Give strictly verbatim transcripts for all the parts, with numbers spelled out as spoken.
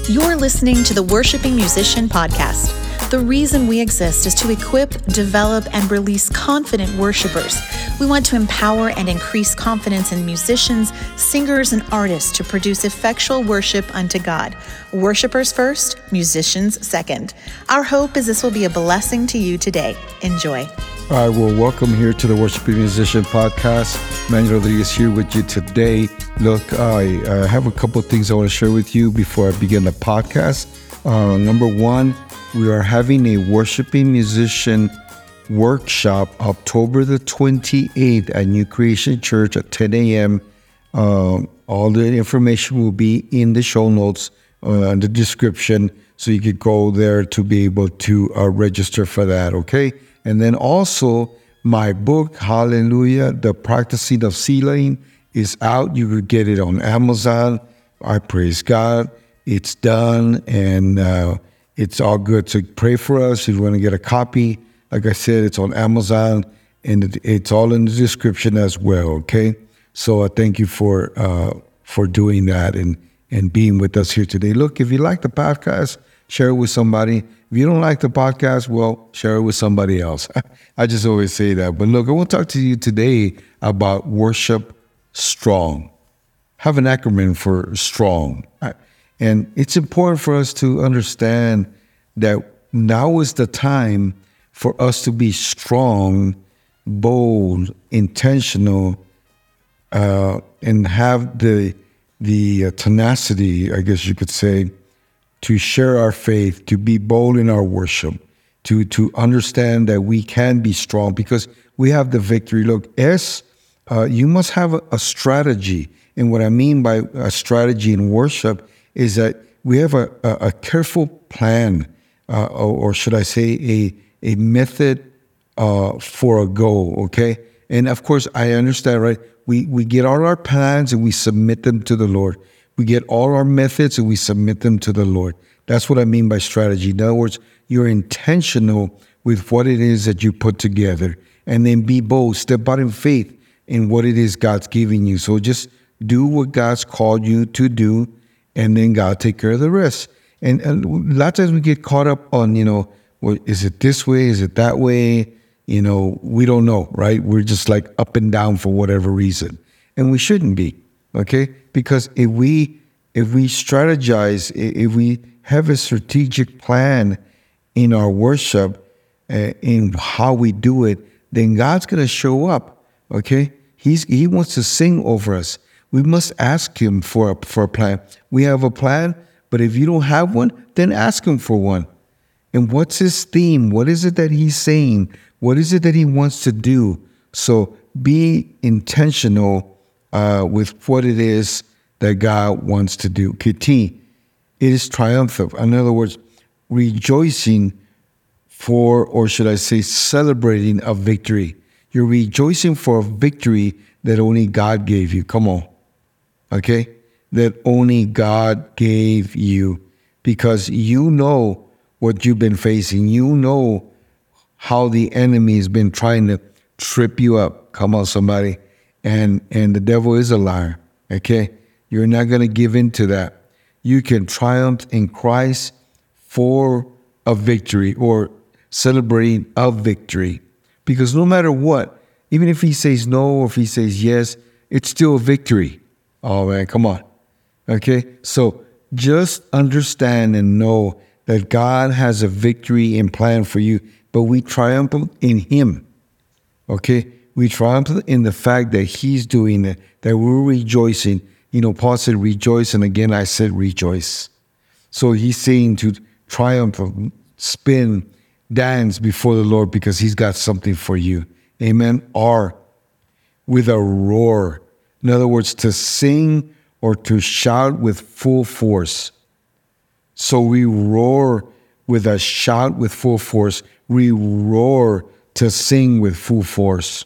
You're listening to the Worshiping Musician Podcast. The reason we exist is to equip, develop, and release confident worshipers. We want to empower and increase confidence in musicians, singers, and artists to produce effectual worship unto God. Worshipers first, musicians second. Our hope is this will be a blessing to you today. Enjoy. All right, well, welcome here to the Worshiping Musician Podcast. Manuel Rodriguez here with you today. Look, I uh, have a couple of things I want to share with you before I begin the podcast. Uh, number one, we are having a Worshiping Musician workshop October the twenty-eighth at New Creation Church at ten a.m. Um, all the information will be in the show notes, uh, in the description, so you could go there to be able to uh, register for that, okay? And then also, my book, Hallelujah, The Practicing of Sealing, is out. You could get it on Amazon. I praise God. It's done, and uh, it's all good. So pray for us if you want to get a copy. Like I said, it's on Amazon, and it, it's all in the description as well, okay? So I thank you for uh, for doing that and, and being with us here today. Look, if you like the podcast, share it with somebody. If you don't like the podcast, well, share it with somebody else. I just always say that. But look, I want to talk to you today about worship strong. Have an acronym for strong. And it's important for us to understand that now is the time for us to be strong, bold, intentional, uh, and have the the uh, tenacity, I guess you could say, to share our faith, to be bold in our worship, to to understand that we can be strong because we have the victory. Look, S, uh, you must have a, a strategy. And what I mean by a strategy in worship is that we have a, a, a careful plan, uh, or, or should I say a, a method uh, for a goal, okay? And of course, I understand, right? We, we get all our plans and we submit them to the Lord. We get all our methods and we submit them to the Lord. That's what I mean by strategy. In other words, you're intentional with what it is that you put together, and then be bold, step out in faith in what it is God's giving you. So just do what God's called you to do, and then God take care of the rest. And, and a lot of times we get caught up on, you know, well, is it this way? Is it that way? You know, we don't know, right? We're just like up and down for whatever reason. And we shouldn't be, okay? Because if we if we strategize, if we have a strategic plan in our worship, uh, in how we do it, then God's going to show up, okay? He's He wants to sing over us. We must ask Him for a, for a plan. We have a plan, but if you don't have one, then ask Him for one. And what's His theme? What is it that He's saying? What is it that He wants to do? So be intentional uh, with what it is that God wants to do. Kiti, it is triumphant. In other words, rejoicing for, or should I say, celebrating a victory. You're rejoicing for a victory that only God gave you. Come on. Okay? That only God gave you. Because you know what you've been facing. You know how the enemy has been trying to trip you up. Come on, somebody. And and the devil is a liar. Okay? You're not going to give in to that. You can triumph in Christ for a victory, or celebrating a victory. Because no matter what, even if he says no or if he says yes, it's still a victory. Oh, man, come on. Okay? So just understand and know that God has a victory and plan for you, but we triumph in Him. Okay? We triumph in the fact that He's doing it, that we're rejoicing. You know, Paul said rejoice, and again I said rejoice. So he's saying to triumph, spin, dance before the Lord because He's got something for you. Amen? Or with a roar. In other words, to sing or to shout with full force. So we roar with a shout with full force. We roar to sing with full force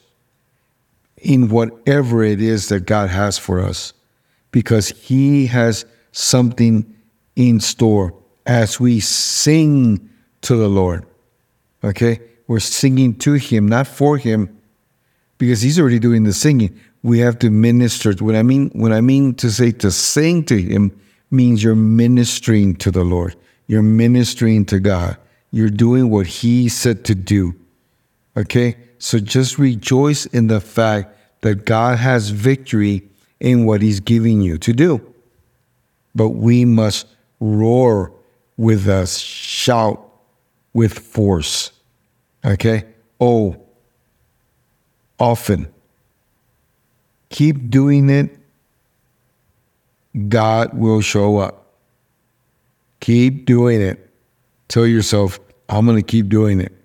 in whatever it is that God has for us, because He has something in store as we sing to the Lord. Okay? We're singing to Him, not for Him, because He's already doing the singing. We have to minister. When I mean, when I mean to say to sing to Him, means you're ministering to the Lord. You're ministering to God. You're doing what He said to do. Okay? So just rejoice in the fact that God has victory in what He's giving you to do. But we must roar with a shout with force. Okay? Oh, often. Keep doing it. God will show up. Keep doing it. Tell yourself, I'm going to keep doing it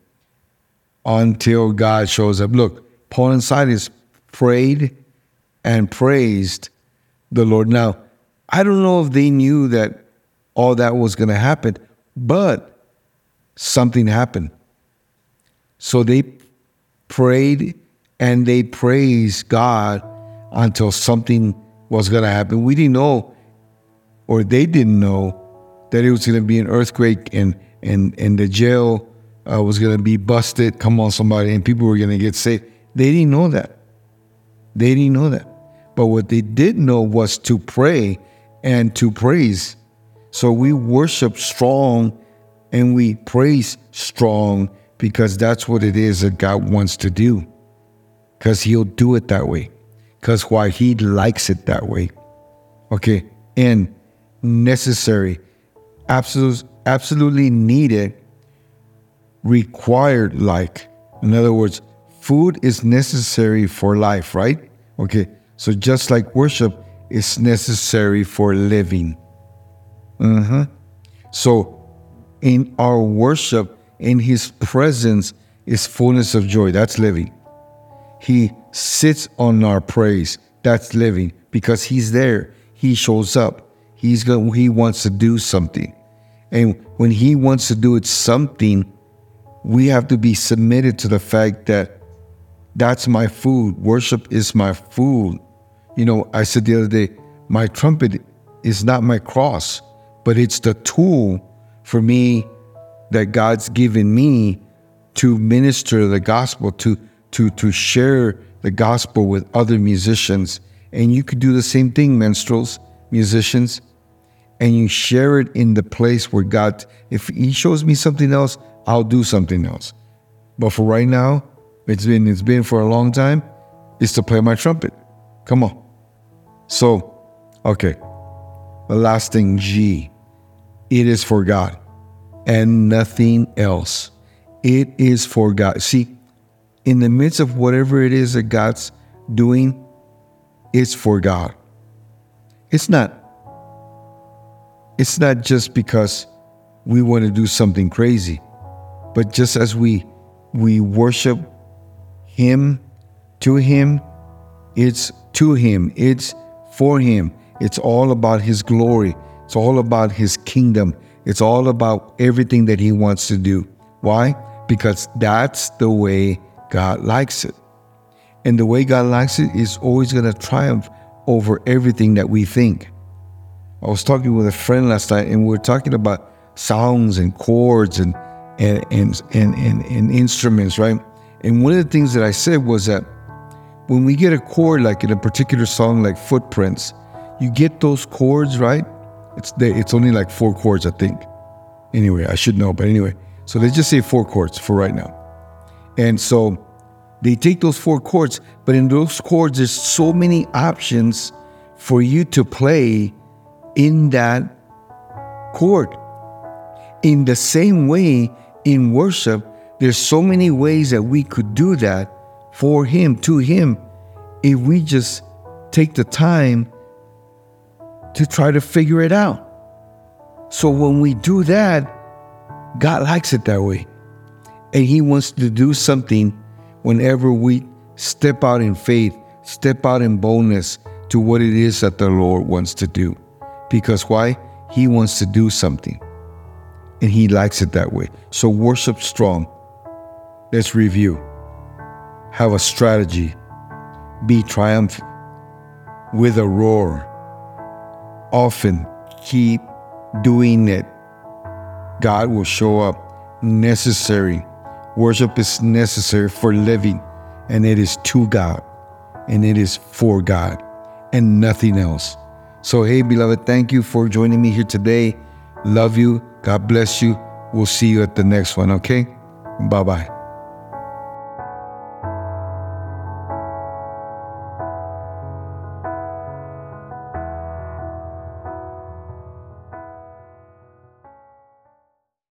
until God shows up. Look, Paul and Silas prayed and praised the Lord. Now, I don't know if they knew that all that was going to happen, but something happened. So they prayed and they praised God until something was going to happen. We didn't know, or they didn't know, that it was going to be an earthquake and and and the jail uh, was going to be busted. Come on, somebody, and people were going to get saved. They didn't know that. They didn't know that. But what they did know was to pray and to praise. So we worship strong and we praise strong because that's what it is that God wants to do. Because He'll do it that way. Because why? He likes it that way. Okay. And necessary, absolute, absolutely needed, required like. In other words, food is necessary for life, right? Okay. So just like worship is necessary for living. Mm-hmm. So in our worship, in His presence is fullness of joy. That's living. He sits on our praise. That's living, because He's there. He shows up. He's going. He wants to do something. And when He wants to do it something, we have to be submitted to the fact that that's my food. Worship is my food. You know, I said the other day, my trumpet is not my cross, but it's the tool for me that God's given me to minister the gospel, to to to share the gospel with other musicians. And you could do the same thing, minstrels, musicians, and you share it in the place where God, if He shows me something else, I'll do something else. But for right now, it's been it's been for a long time, is to play my trumpet. Come on. So, okay. The last thing, G. It is for God and nothing else. It is for God. See, in the midst of whatever it is that God's doing, it's for God. It's not, it's not just because we want to do something crazy, but just as we we worship Him, to Him, it's to Him, it's for Him. It's all about His glory. It's all about His kingdom. It's all about everything that He wants to do. Why? Because that's the way God likes it. And the way God likes it is always going to triumph over everything that we think. I was talking with a friend last night, and we were talking about sounds and chords and and and and, and, and instruments, right? And one of the things that I said was that when we get a chord, like in a particular song like Footprints, you get those chords, right? It's the, it's only like four chords, I think. Anyway, I should know, but anyway. So let's just say four chords for right now. And so they take those four chords, but in those chords, there's so many options for you to play in that chord. In the same way, in worship, there's so many ways that we could do that for Him, to Him, if we just take the time to try to figure it out. So when we do that, God likes it that way. And He wants to do something whenever we step out in faith, step out in boldness to what it is that the Lord wants to do. Because why? He wants to do something. And He likes it that way. So worship strong. Let's review. Have a strategy. Be triumphant with a roar. Often keep doing it. God will show up. Necessary. Worship is necessary for living, and it is to God, and it is for God, and nothing else. So, hey, beloved, thank you for joining me here today. Love you. God bless you. We'll see you at the next one, okay? Bye-bye.